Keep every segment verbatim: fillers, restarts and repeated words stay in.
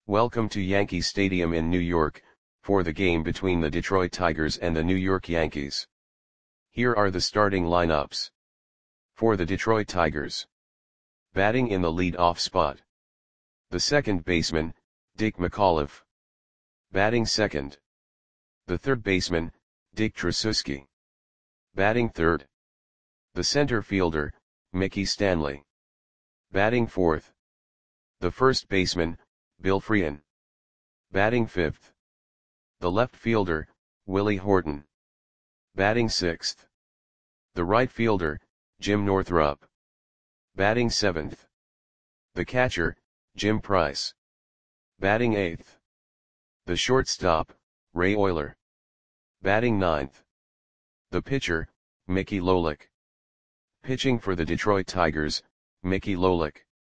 Welcome to Yankee Stadium in New York, for the game between the Detroit Tigers and the New York Yankees. Here are the starting lineups. For the Detroit Tigers. Batting in the lead-off spot. The second baseman, Dick McAuliffe. Batting second. The third baseman, Dick Tracewski. Batting third. The center fielder, Mickey Stanley. Batting fourth. The first baseman, Bill Frein. Batting fifth. The left fielder, Willie Horton. Batting sixth. The right fielder, Jim Northrup. Batting seventh. The catcher, Jim Price. Batting eighth. The shortstop, Ray Oyler. Batting ninth. The pitcher, Mickey Lolich. Pitching for the Detroit Tigers, Mickey Lolich.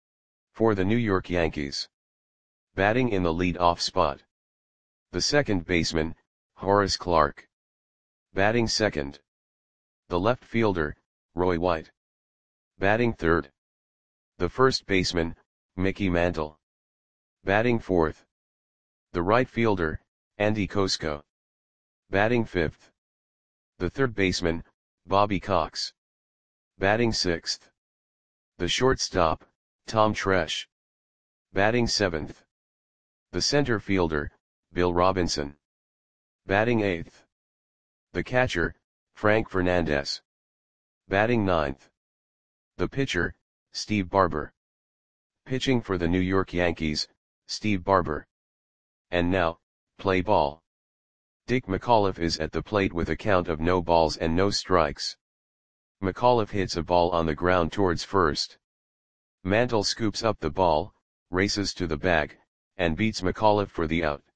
For the New York Yankees. Batting in the lead-off spot. The second baseman, Horace Clarke. Batting second. The left fielder, Roy White. Batting third. The first baseman, Mickey Mantle. Batting fourth. The right fielder, Andy Kosko. Batting fifth. The third baseman, Bobby Cox. Batting sixth. The shortstop, Tom Tresh. Batting seventh. The center fielder, Bill Robinson. Batting eighth. The catcher, Frank Fernandez. Batting ninth. The pitcher, Steve Barber. Pitching for the New York Yankees, Steve Barber. And now, play ball. Dick McAuliffe is at the plate with a count of no balls and no strikes. McAuliffe hits a ball on the ground towards first. Mantle scoops up the ball, races to the bag, and beats McAuliffe for the out.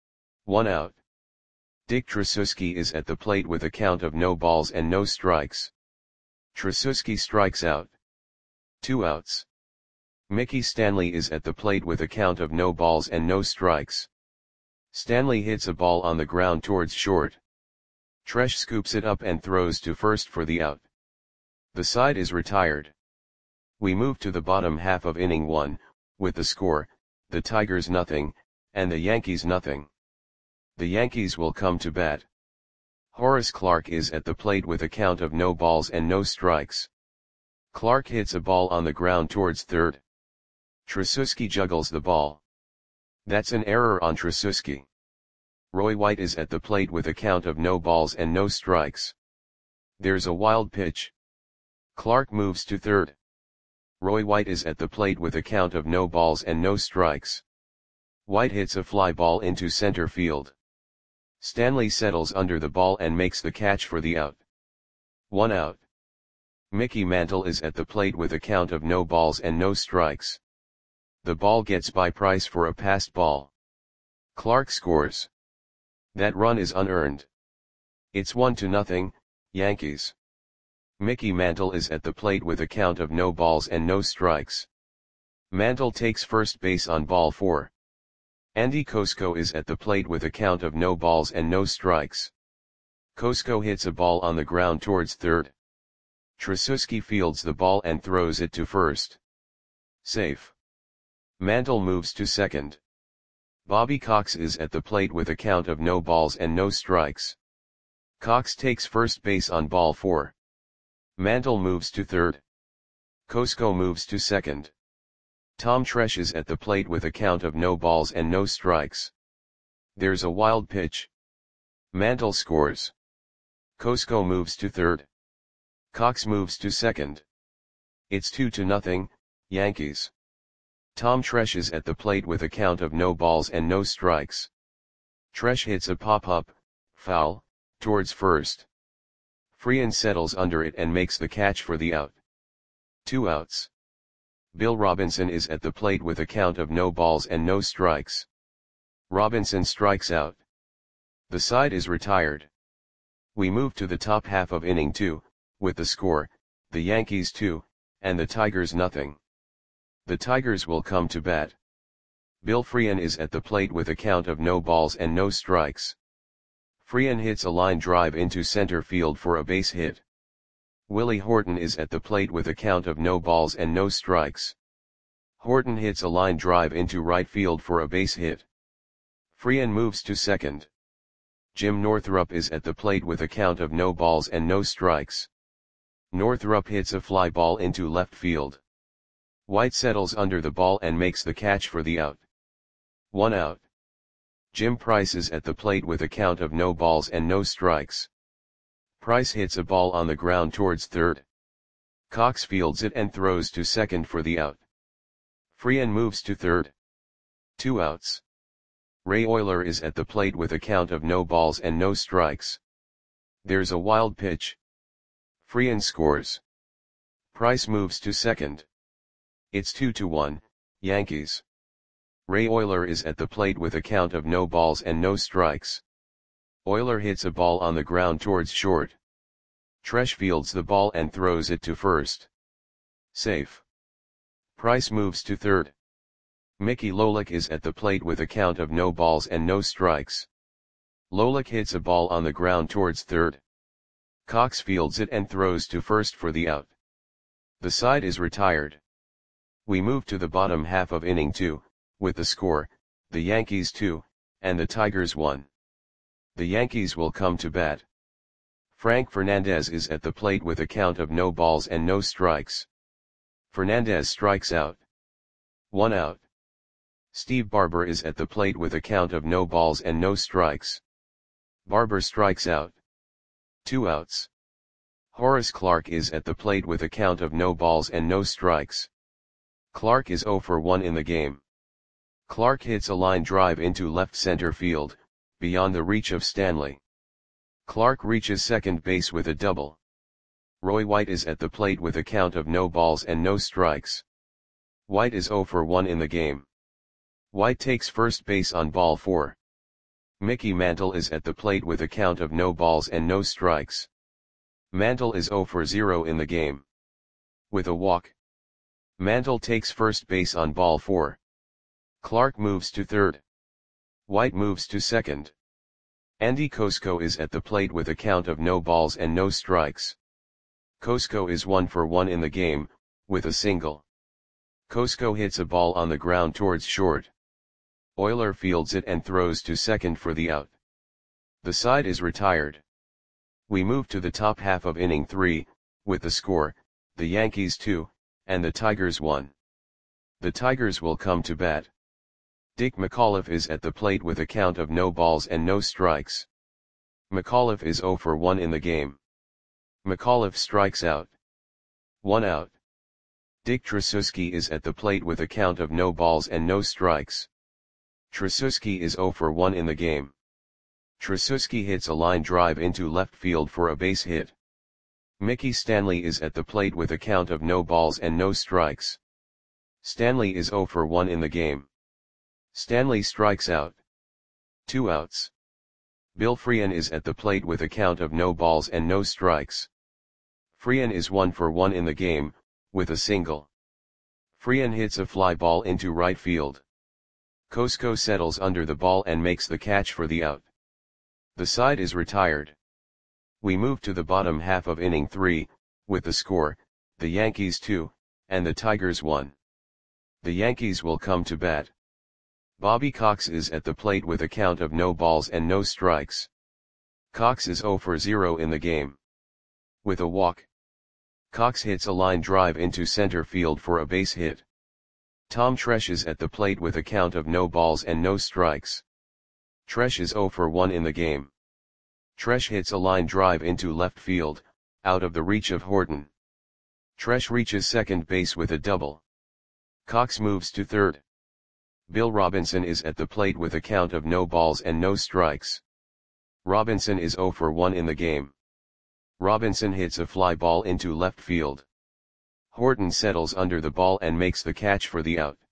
One out. Dick Tracewski is at the plate with a count of no balls and no strikes. Tracewski strikes out. Two outs. Mickey Stanley is at the plate with a count of no balls and no strikes. Stanley hits a ball on the ground towards short. Tresh scoops it up and throws to first for the out. The side is retired. We move to the bottom half of inning one, with the score, the Tigers nothing, and the Yankees nothing. The Yankees will come to bat. Horace Clarke is at the plate with a count of no balls and no strikes. Clarke hits a ball on the ground towards third. Tracewski juggles the ball. That's an error on Tracewski. Roy White is at the plate with a count of no balls and no strikes. There's a wild pitch. Clarke moves to third. Roy White is at the plate with a count of no balls and no strikes. White hits a fly ball into center field. Stanley settles under the ball and makes the catch for the out. One out. Mickey Mantle is at the plate with a count of no balls and no strikes. The ball gets by Price for a passed ball. Clarke scores. That run is unearned. It's one to nothing, Yankees. Mickey Mantle is at the plate with a count of no balls and no strikes. Mantle takes first base on ball four. Andy Kosko is at the plate with a count of no balls and no strikes. Kosko hits a ball on the ground towards third. Tracewski fields the ball and throws it to first. Safe. Mantle moves to second. Bobby Cox is at the plate with a count of no balls and no strikes. Cox takes first base on ball four. Mantle moves to third. Kosko moves to second. Tom Tresh is at the plate with a count of no balls and no strikes. There's a wild pitch. Mantle scores. Kosko moves to third. Cox moves to second. It's two to nothing, Yankees. Tom Tresh is at the plate with a count of no balls and no strikes. Tresh hits a pop-up, foul, towards first. Frein settles under it and makes the catch for the out. Two outs. Bill Robinson is at the plate with a count of no balls and no strikes. Robinson strikes out. The side is retired. We move to the top half of inning two, with the score, the Yankees two, and the Tigers nothing. The Tigers will come to bat. Bill Frein is at the plate with a count of no balls and no strikes. Frein hits a line drive into center field for a base hit. Willie Horton is at the plate with a count of no balls and no strikes. Horton hits a line drive into right field for a base hit. Freehan moves to second. Jim Northrup is at the plate with a count of no balls and no strikes. Northrup hits a fly ball into left field. White settles under the ball and makes the catch for the out. One out. Jim Price is at the plate with a count of no balls and no strikes. Price hits a ball on the ground towards third. Cox fields it and throws to second for the out. Freehan moves to third. Two outs. Ray Oyler is at the plate with a count of no balls and no strikes. There's a wild pitch. Freehan scores. Price moves to second. It's two to one, Yankees. Ray Oyler is at the plate with a count of no balls and no strikes. Oyler hits a ball on the ground towards short. Tresh fields the ball and throws it to first. Safe. Price moves to third. Mickey Lolich is at the plate with a count of no balls and no strikes. Lolich hits a ball on the ground towards third. Cox fields it and throws to first for the out. The side is retired. We move to the bottom half of inning two, with the score, the Yankees two, and the Tigers one. The Yankees will come to bat. Frank Fernandez is at the plate with a count of no balls and no strikes. Fernandez strikes out. One out. Steve Barber is at the plate with a count of no balls and no strikes. Barber strikes out. Two outs. Horace Clarke is at the plate with a count of no balls and no strikes. Clarke is oh for one in the game. Clarke hits a line drive into left center field, beyond the reach of Stanley. Clarke reaches second base with a double. Roy White is at the plate with a count of no balls and no strikes. White is oh for one in the game. White takes first base on ball four. Mickey Mantle is at the plate with a count of no balls and no strikes. Mantle is oh for zero in the game. With a walk. Mantle takes first base on ball four. Clarke moves to third. White moves to second. Andy Kosko is at the plate with a count of no balls and no strikes. Kosko is one for one in the game, with a single. Kosko hits a ball on the ground towards short. Oyler fields it and throws to second for the out. The side is retired. We move to the top half of inning three, with the score, the Yankees two, and the Tigers one. The Tigers will come to bat. Dick McAuliffe is at the plate with a count of no balls and no strikes. McAuliffe is oh for one in the game. McAuliffe strikes out. One out. Dick Tracewski is at the plate with a count of no balls and no strikes. Tracewski is oh for one in the game. Tracewski hits a line drive into left field for a base hit. Mickey Stanley is at the plate with a count of no balls and no strikes. Stanley is oh for one in the game. Stanley strikes out. Two outs. Bill Freehan is at the plate with a count of no balls and no strikes. Freehan is one for one in the game, with a single. Freehan hits a fly ball into right field. Kosko settles under the ball and makes the catch for the out. The side is retired. We move to the bottom half of inning three, with the score, the Yankees two, and the Tigers one. The Yankees will come to bat. Bobby Cox is at the plate with a count of no balls and no strikes. Cox is oh for zero in the game. With a walk. Cox hits a line drive into center field for a base hit. Tom Tresh is at the plate with a count of no balls and no strikes. Tresh is oh for one in the game. Tresh hits a line drive into left field, out of the reach of Horton. Tresh reaches second base with a double. Cox moves to third. Bill Robinson is at the plate with a count of no balls and no strikes. Robinson is oh for one in the game. Robinson hits a fly ball into left field. Horton settles under the ball and makes the catch for the out.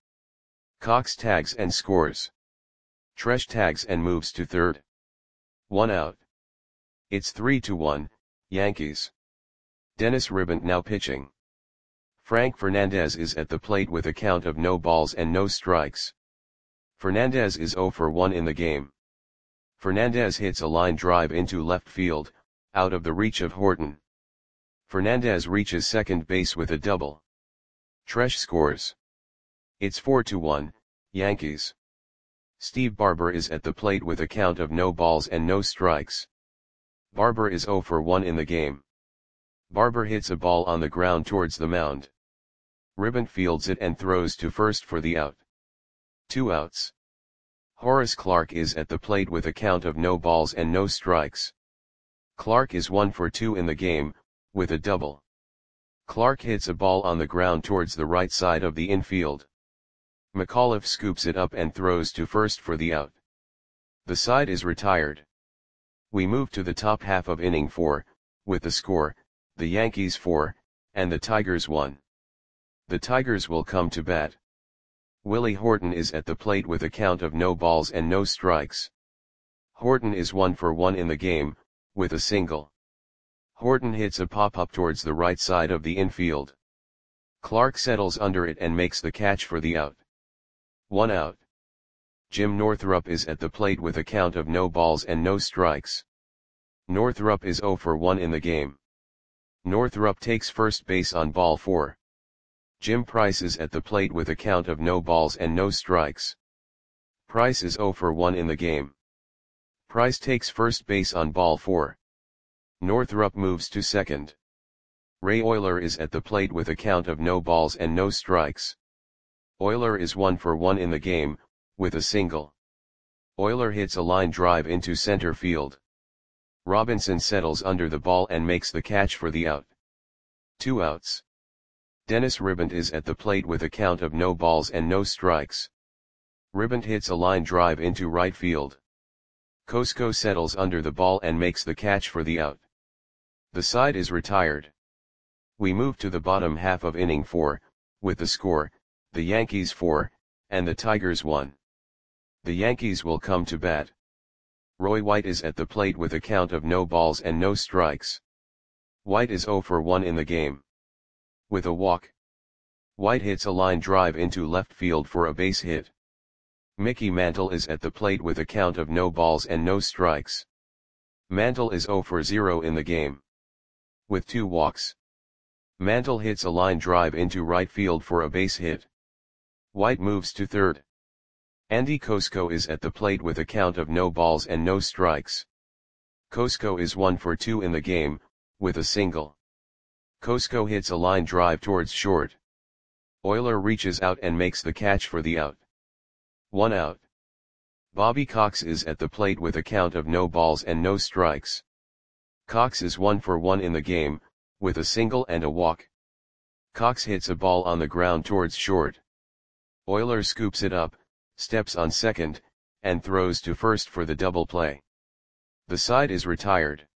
Cox tags and scores. Tresh tags and moves to third. One out. It's three to one, Yankees. Dennis Ribbant now pitching. Frank Fernandez is at the plate with a count of no balls and no strikes. Fernandez is oh for one in the game. Fernandez hits a line drive into left field, out of the reach of Horton. Fernandez reaches second base with a double. Tresh scores. It's four to one, Yankees. Steve Barber is at the plate with a count of no balls and no strikes. Barber is zero for one in the game. Barber hits a ball on the ground towards the mound. Ribant fields it and throws to first for the out. Two outs. Horace Clarke is at the plate with a count of no balls and no strikes. Clarke is one for two in the game, with a double. Clarke hits a ball on the ground towards the right side of the infield. McAuliffe scoops it up and throws to first for the out. The side is retired. We move to the top half of inning four, with the score, the Yankees four, and the Tigers one. The Tigers will come to bat. Willie Horton is at the plate with a count of no balls and no strikes. Horton is one for one in the game, with a single. Horton hits a pop-up towards the right side of the infield. Clarke settles under it and makes the catch for the out. One out. Jim Northrup is at the plate with a count of no balls and no strikes. Northrup is zero for one in the game. Northrup takes first base on ball four. Jim Price is at the plate with a count of no balls and no strikes. Price is zero for one in the game. Price takes first base on ball four. Northrup moves to second. Ray Oyler is at the plate with a count of no balls and no strikes. Oyler is one for one in the game, with a single. Oyler hits a line drive into center field. Robinson settles under the ball and makes the catch for the out. Two outs. Dennis Ribant is at the plate with a count of no balls and no strikes. Ribant hits a line drive into right field. Cosco settles under the ball and makes the catch for the out. The side is retired. We move to the bottom half of inning four, with the score, the Yankees four, and the Tigers one. The Yankees will come to bat. Roy White is at the plate with a count of no balls and no strikes. White is zero for one in the game. With a walk. White hits a line drive into left field for a base hit. Mickey Mantle is at the plate with a count of no balls and no strikes. Mantle is zero for zero in the game. With two walks. Mantle hits a line drive into right field for a base hit. White moves to third. Andy Cosco is at the plate with a count of no balls and no strikes. Cosco is one for two in the game, with a single. Cosco hits a line drive towards short. Oyler reaches out and makes the catch for the out. One out. Bobby Cox is at the plate with a count of no balls and no strikes. Cox is one for one in the game, with a single and a walk. Cox hits a ball on the ground towards short. Oyler scoops it up, steps on second, and throws to first for the double play. The side is retired.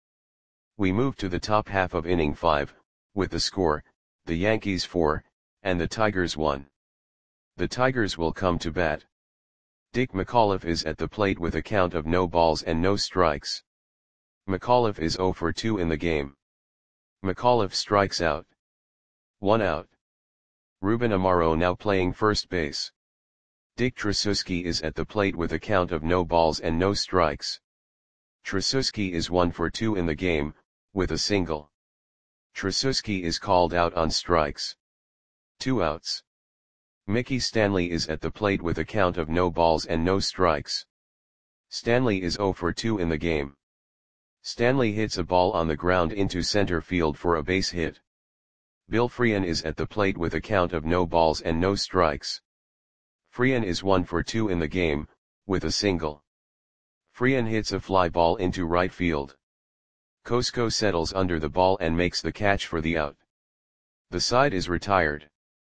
We move to the top half of inning five, with the score, the Yankees four, and the Tigers one. The Tigers will come to bat. Dick McAuliffe is at the plate with a count of no balls and no strikes. McAuliffe is zero for two in the game. McAuliffe strikes out. One out. Ruben Amaro now playing first base. Dick Tracewski is at the plate with a count of no balls and no strikes. Tracewski is one for two in the game, with a single. Tracewski is called out on strikes. Two outs. Mickey Stanley is at the plate with a count of no balls and no strikes. Stanley is zero for two in the game. Stanley hits a ball on the ground into center field for a base hit. Bill Freehan is at the plate with a count of no balls and no strikes. Freehan is one for two in the game, with a single. Freehan hits a fly ball into right field. Cosco settles under the ball and makes the catch for the out. The side is retired.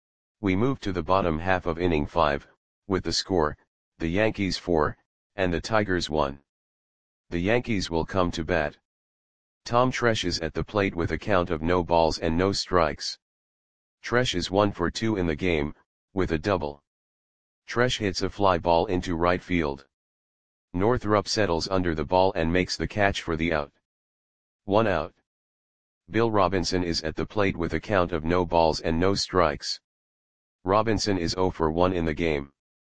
We move to the bottom half of inning five, with the score, the Yankees four, and the Tigers one. The Yankees will come to bat. Tom Tresh is at the plate with a count of no balls and no strikes. Tresh is one for two in the game, with a double. Tresh hits a fly ball into right field. Northrup settles under the ball and makes the catch for the out. One out. Bill Robinson is at the plate with a count of no balls and no strikes. Robinson is zero for one in the game.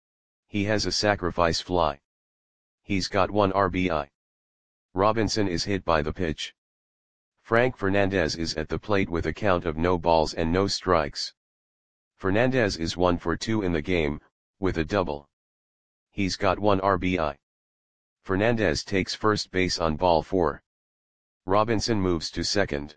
He has a sacrifice fly. He's got one R B I. Robinson is hit by the pitch. Frank Fernandez is at the plate with a count of no balls and no strikes. Fernandez is one for two in the game, with a double. He's got one R B I. Fernandez takes first base on ball four. Robinson moves to second.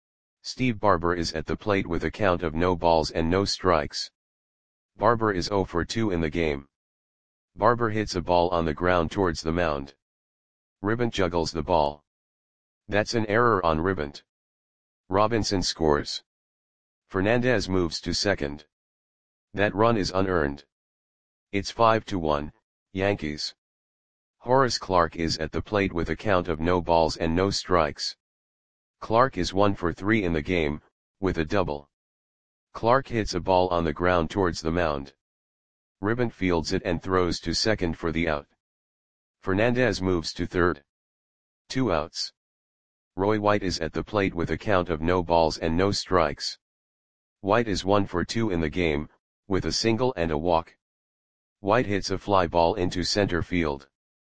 Steve Barber is at the plate with a count of no balls and no strikes. Barber is zero for two in the game. Barber hits a ball on the ground towards the mound. Ribant juggles the ball. That's an error on Ribant. Robinson scores. Fernandez moves to second. That run is unearned. It's five to one, Yankees. Horace Clarke is at the plate with a count of no balls and no strikes. Clarke is one for three in the game, with a double. Clarke hits a ball on the ground towards the mound. Ribant fields it and throws to second for the out. Fernandez moves to third. Two outs. Roy White is at the plate with a count of no balls and no strikes. White is one for two in the game, with a single and a walk. White hits a fly ball into center field.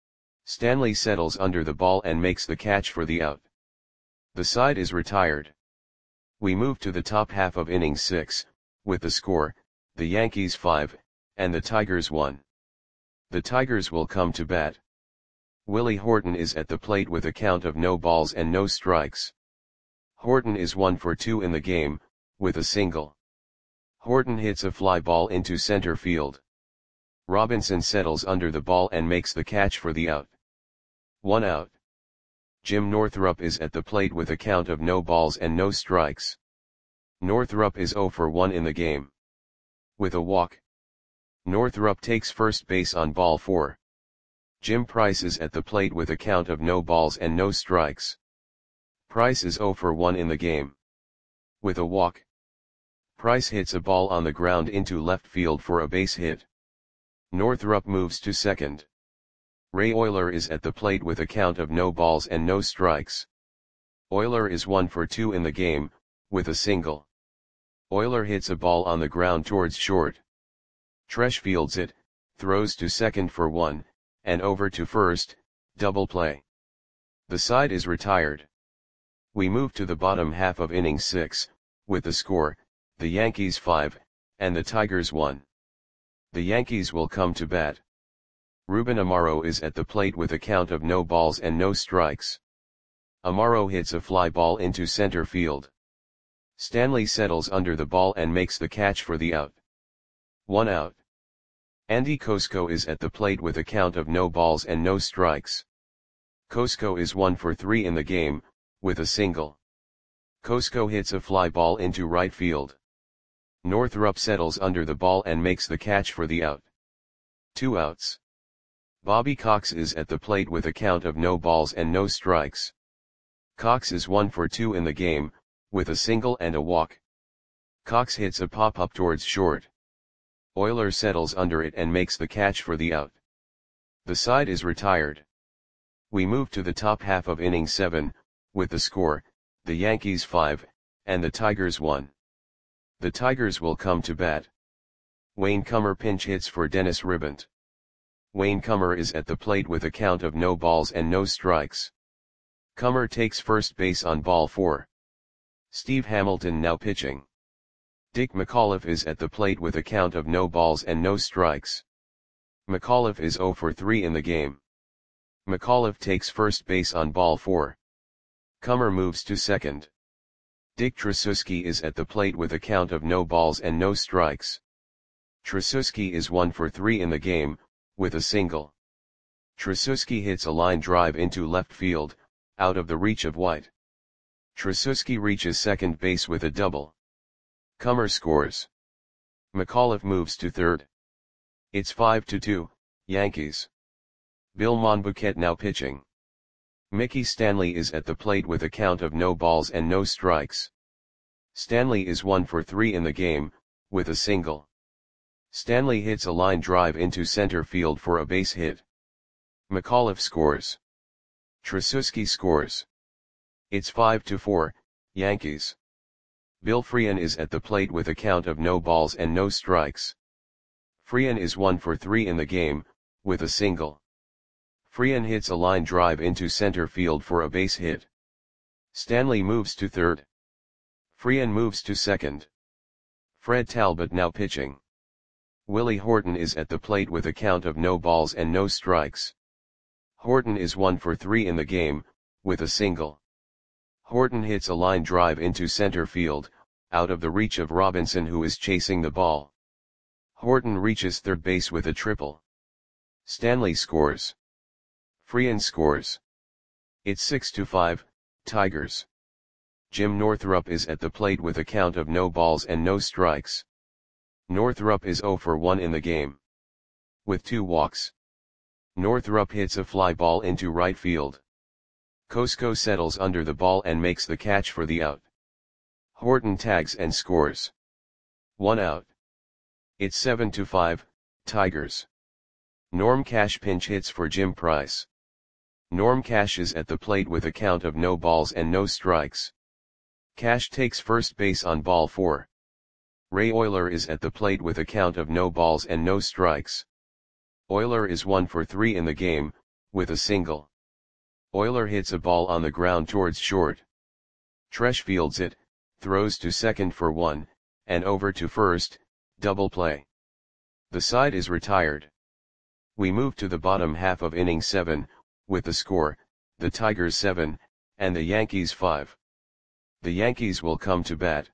Stanley settles under the ball and makes the catch for the out. The side is retired. We move to the top half of inning six, with the score, the Yankees five, and the Tigers one. The Tigers will come to bat. Willie Horton is at the plate with a count of no balls and no strikes. Horton is one for two in the game, with a single. Horton hits a fly ball into center field. Robinson settles under the ball and makes the catch for the out. One out. Jim Northrup is at the plate with a count of no balls and no strikes. Northrup is zero for one in the game. With a walk. Northrup takes first base on ball four. Jim Price is at the plate with a count of no balls and no strikes. Price is zero for one in the game. With a walk. Price hits a ball on the ground into left field for a base hit. Northrup moves to second. Ray Oyler is at the plate with a count of no balls and no strikes. Oyler is one for two in the game, with a single. Oyler hits a ball on the ground towards short. Tresh fields it, throws to second for one, and over to first, double play. The side is retired. We move to the bottom half of inning six, with the score, the Yankees five, and the Tigers one. The Yankees will come to bat. Ruben Amaro is at the plate with a count of no balls and no strikes. Amaro hits a fly ball into center field. Stanley settles under the ball and makes the catch for the out. One out. Andy Kosko is at the plate with a count of no balls and no strikes. Kosko is one for three in the game, with a single. Kosko hits a fly ball into right field. Northrup settles under the ball and makes the catch for the out. Two outs. Bobby Cox is at the plate with a count of no balls and no strikes. Cox is one for two in the game, with a single and a walk. Cox hits a pop-up towards short. Oyler settles under it and makes the catch for the out. The side is retired. We move to the top half of inning seven, with the score, the Yankees five, and the Tigers one. The Tigers will come to bat. Wayne Kummer pinch hits for Dennis Ribant. Wayne Kummer is at the plate with a count of no balls and no strikes. Kummer takes first base on ball four. Steve Hamilton now pitching. Dick McAuliffe is at the plate with a count of no balls and no strikes. McAuliffe is zero for three in the game. McAuliffe takes first base on ball four. Kummer moves to second. Dick Tracewski is at the plate with a count of no balls and no strikes. Tracewski is one for three in the game, with a single. Tracewski hits a line drive into left field, out of the reach of White. Tracewski reaches second base with a double. Kummer scores. McAuliffe moves to third. It's five to two, Yankees. Bill Monbouquet now pitching. Mickey Stanley is at the plate with a count of no balls and no strikes. Stanley is one for three in the game, with a single. Stanley hits a line drive into center field for a base hit. McAuliffe scores. Tracewski scores. It's five to four, Yankees. Bill Freehan is at the plate with a count of no balls and no strikes. Freehan is one for three in the game, with a single. Freehan hits a line drive into center field for a base hit. Stanley moves to third. Freehan moves to second. Fred Talbot now pitching. Willie Horton is at the plate with a count of no balls and no strikes. Horton is one for three in the game, with a single. Horton hits a line drive into center field, out of the reach of Robinson, who is chasing the ball. Horton reaches third base with a triple. Stanley scores. Freehan scores. It's six to five, Tigers. Jim Northrup is at the plate with a count of no balls and no strikes. Northrup is zero for one in the game, with two walks. Northrup hits a fly ball into right field. Cosco settles under the ball and makes the catch for the out. Horton tags and scores. One out. It's seven to five, Tigers. Norm Cash pinch hits for Jim Price. Norm Cash is at the plate with a count of no balls and no strikes. Cash takes first base on ball four. Ray Oyler is at the plate with a count of no balls and no strikes. Oyler is one for three in the game, with a single. Oyler hits a ball on the ground towards short. Tresh fields it, throws to second for one, and over to first, double play. The side is retired. We move to the bottom half of inning seven, with the score, the Tigers seven, and the Yankees five. The Yankees will come to bat.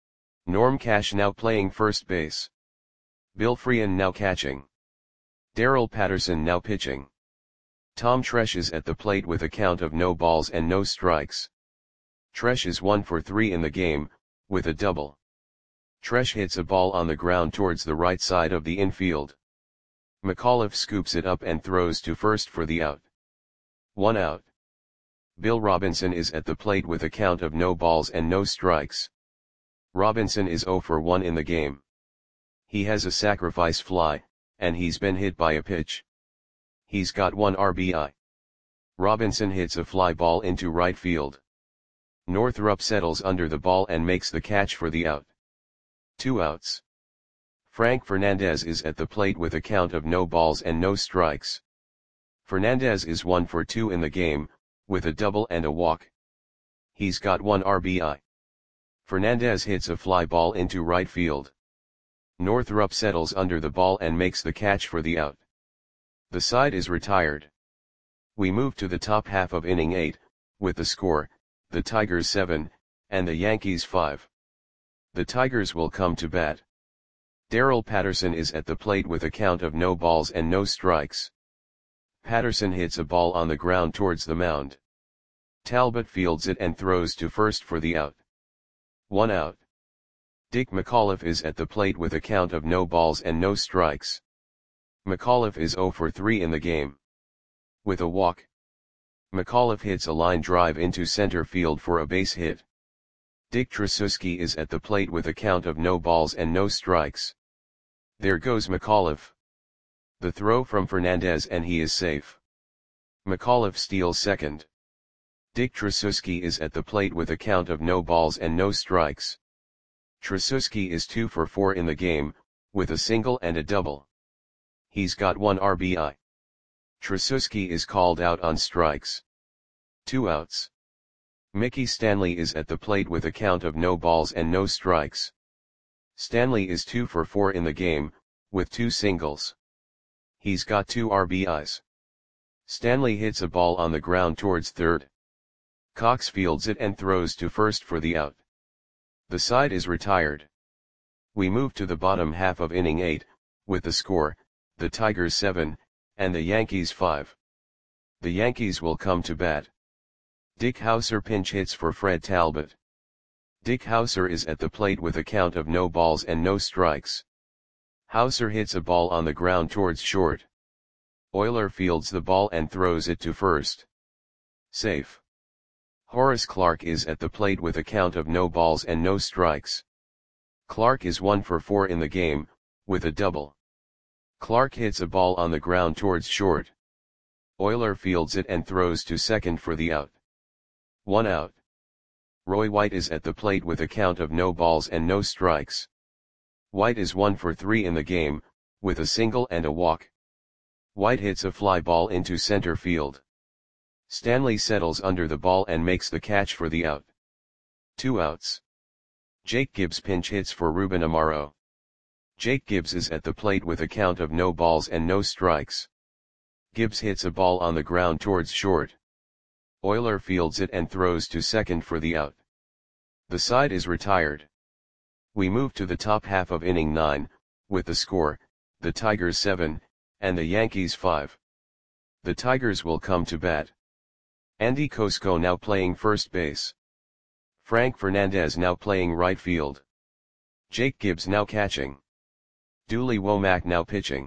Norm Cash now playing first base. Bill Freehan now catching. Darrell Patterson now pitching. Tom Tresh is at the plate with a count of no balls and no strikes. Tresh is one for three in the game, with a double. Tresh hits a ball on the ground towards the right side of the infield. McAuliffe scoops it up and throws to first for the out. One out. Bill Robinson is at the plate with a count of no balls and no strikes. Robinson is zero for one in the game. He has a sacrifice fly, and he's been hit by a pitch. He's got one R B I. Robinson hits a fly ball into right field. Northrup settles under the ball and makes the catch for the out. Two outs. Frank Fernandez is at the plate with a count of no balls and no strikes. Fernandez is one for two in the game, with a double and a walk. He's got one R B I. Fernandez hits a fly ball into right field. Northrup settles under the ball and makes the catch for the out. The side is retired. We move to the top half of inning eight, with the score, the Tigers seven, and the Yankees five. The Tigers will come to bat. Darrell Patterson is at the plate with a count of no balls and no strikes. Patterson hits a ball on the ground towards the mound. Talbot fields it and throws to first for the out. One out. Dick McAuliffe is at the plate with a count of no balls and no strikes. McAuliffe is zero for three in the game, with a walk. McAuliffe hits a line drive into center field for a base hit. Dick Tracewski is at the plate with a count of no balls and no strikes. There goes McAuliffe. The throw from Fernandez and he is safe. McAuliffe steals second. Dick Tracewski is at the plate with a count of no balls and no strikes. Tracewski is two for four in the game, with a single and a double. He's got one R B I. Tracewski is called out on strikes. Two outs. Mickey Stanley is at the plate with a count of no balls and no strikes. Stanley is two for four in the game, with two singles. He's got two R B Is. Stanley hits a ball on the ground towards third. Cox fields it and throws to first for the out. The side is retired. We move to the bottom half of inning eight, with the score, the Tigers seven, and the Yankees five. The Yankees will come to bat. Dick Hauser pinch hits for Fred Talbot. Dick Hauser is at the plate with a count of no balls and no strikes. Hauser hits a ball on the ground towards short. Oyler fields the ball and throws it to first. Safe. Horace Clarke is at the plate with a count of no balls and no strikes. Clarke is one for four in the game, with a double. Clarke hits a ball on the ground towards short. Oyler fields it and throws to second for the out. One out. Roy White is at the plate with a count of no balls and no strikes. White is one for three in the game, with a single and a walk. White hits a fly ball into center field. Stanley settles under the ball and makes the catch for the out. Two outs. Jake Gibbs pinch hits for Ruben Amaro. Jake Gibbs is at the plate with a count of no balls and no strikes. Gibbs hits a ball on the ground towards short. Oyler fields it and throws to second for the out. The side is retired. We move to the top half of inning nine, with the score, the Tigers seven, and the Yankees five. The Tigers will come to bat. Andy Kosko now playing first base. Frank Fernandez now playing right field. Jake Gibbs now catching. Dooley Womack now pitching.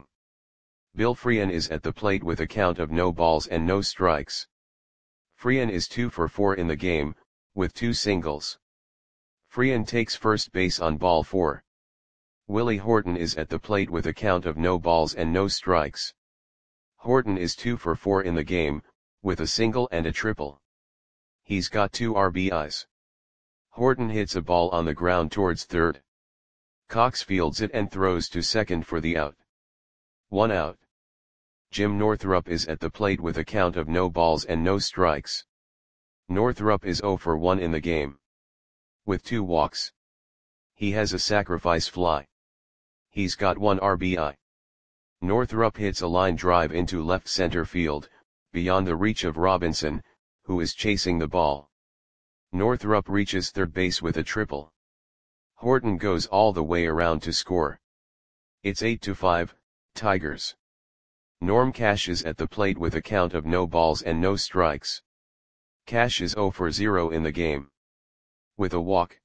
Bill Freehan is at the plate with a count of no balls and no strikes. Freehan is two for four in the game, with two singles. Freehan takes first base on ball four. Willie Horton is at the plate with a count of no balls and no strikes. Horton is two for four in the game, with a single and a triple. He's got two R B Is. Horton hits a ball on the ground towards third. Cox fields it and throws to second for the out. One out. Jim Northrup is at the plate with a count of no balls and no strikes. Northrup is zero for one in the game, with two walks. He has a sacrifice fly. He's got one R B I. Northrup hits a line drive into left center field, beyond the reach of Robinson, who is chasing the ball. Northrup reaches third base with a triple. Horton goes all the way around to score. It's eight to five, Tigers. Norm Cash is at the plate with a count of no balls and no strikes. Cash is zero for zero in the game, with a walk.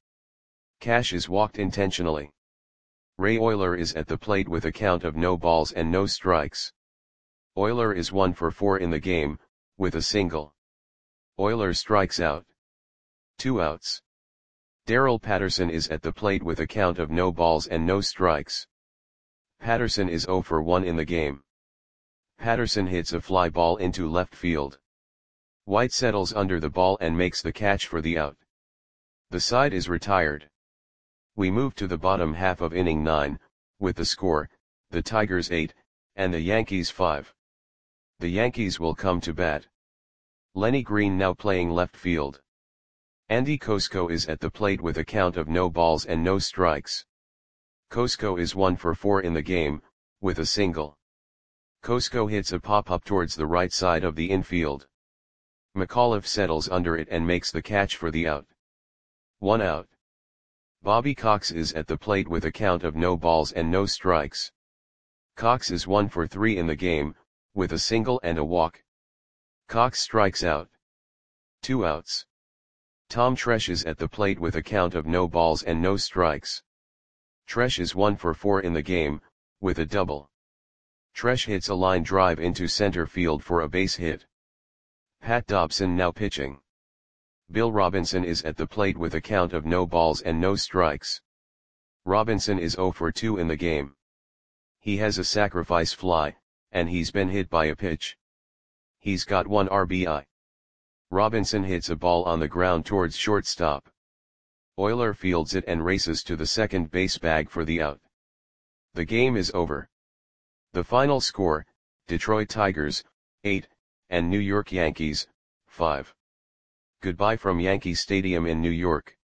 Cash is walked intentionally. Ray Oyler is at the plate with a count of no balls and no strikes. Oyler is one for four in the game, with a single. Oyler strikes out. Two outs. Darrell Patterson is at the plate with a count of no balls and no strikes. Patterson is zero for one in the game. Patterson hits a fly ball into left field. White settles under the ball and makes the catch for the out. The side is retired. We move to the bottom half of inning nine, with the score, the Tigers eight, and the Yankees five. The Yankees will come to bat. Lenny Green now playing left field. Andy Kosko is at the plate with a count of no balls and no strikes. Kosko is one for four in the game, with a single. Kosko hits a pop-up towards the right side of the infield. McAuliffe settles under it and makes the catch for the out. One out. Bobby Cox is at the plate with a count of no balls and no strikes. Cox is one for three in the game, with a single and a walk. Cox strikes out. Two outs. Tom Tresh is at the plate with a count of no balls and no strikes. Tresh is one for four in the game, with a double. Tresh hits a line drive into center field for a base hit. Pat Dobson now pitching. Bill Robinson is at the plate with a count of no balls and no strikes. Robinson is zero for two in the game. He has a sacrifice fly, and he's been hit by a pitch. He's got one R B I. Robinson hits a ball on the ground towards shortstop. Oyler fields it and races to the second base bag for the out. The game is over. The final score, Detroit Tigers, eight, and New York Yankees, five. Goodbye from Yankee Stadium in New York.